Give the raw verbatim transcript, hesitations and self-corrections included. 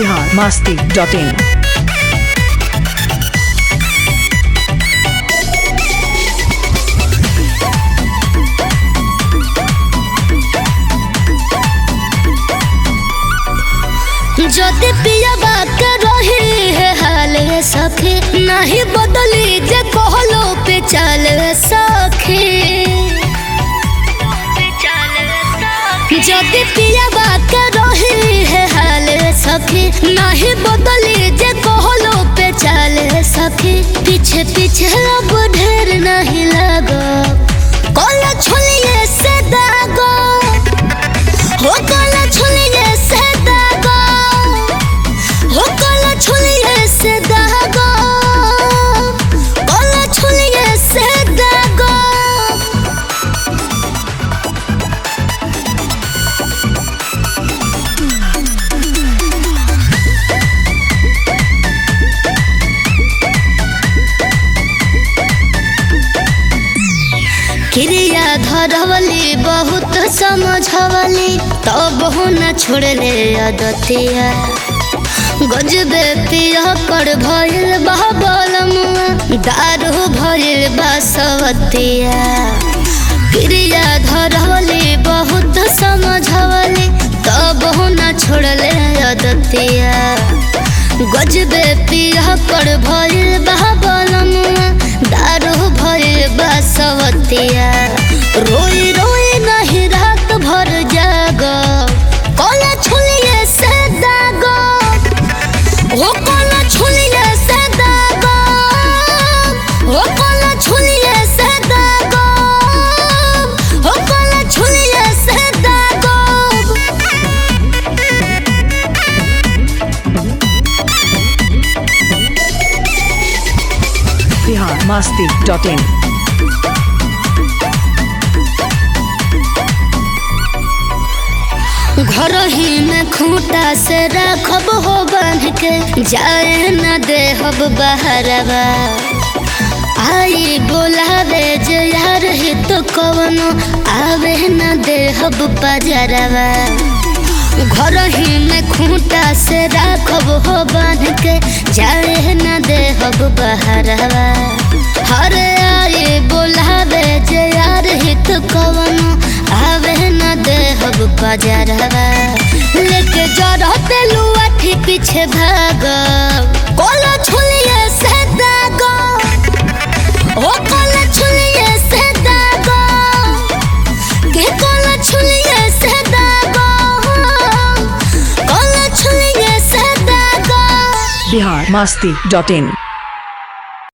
Bihar Masti dot इन। जदि पियबा के रही है हाल सखी, नहीं बदली जे कहलो पे चल सखी। जदि पियबा के रही है हाल सखी, नहीं बदली जे कहलो पे चल सखी। पीछे पीछे अब ढेर नहीं लगो, कोला छुलिए से दागो हो, कोला छुलिए से दागो हो, कोला छुलिए से दागो, कोला छुलिए से दागो। क्रिया धरवली बहुत समझवली, तब हो न छोड़ले आदतिया। गजबे पिया कर भइल बा बलमुआ, दारू भइल बा सवतिया। क्रिया धरवली बहुत समझवली, तब हो न छोड़ले आदतिया। गजबे पिया कर भइल बा बलमुआ, दारू भइल बा सवतिया। रोई रोई नहीं रात भर जागो, कोला छुलिए से दागो हो, कोला छुलिए से दागो हो, कोला छुलिए से दागो हो, कोला छुलिए से दागो। Bihar Masti dot in. घर ही में खूंटा से रखब हो बांध के, जाए न देहब बहरवा। आई बोलावे जे यार ही तो कवनो, आवे न देहब बजरवा। घर ही में खूंटा से रखब हो बांध के, जाए न देहब बहरवा। हर आई बोलावे जे यार ही तो कवनो, आवे न देहब बजरवा। लेके जरते लुआठी पीछे भागो, कोला छुलिए से दागो ओ, कोला छुलिए से दागो के, कोला छुलिए से दागो, कोला छुलिए से दागो। बिहार मस्ती डॉट इन।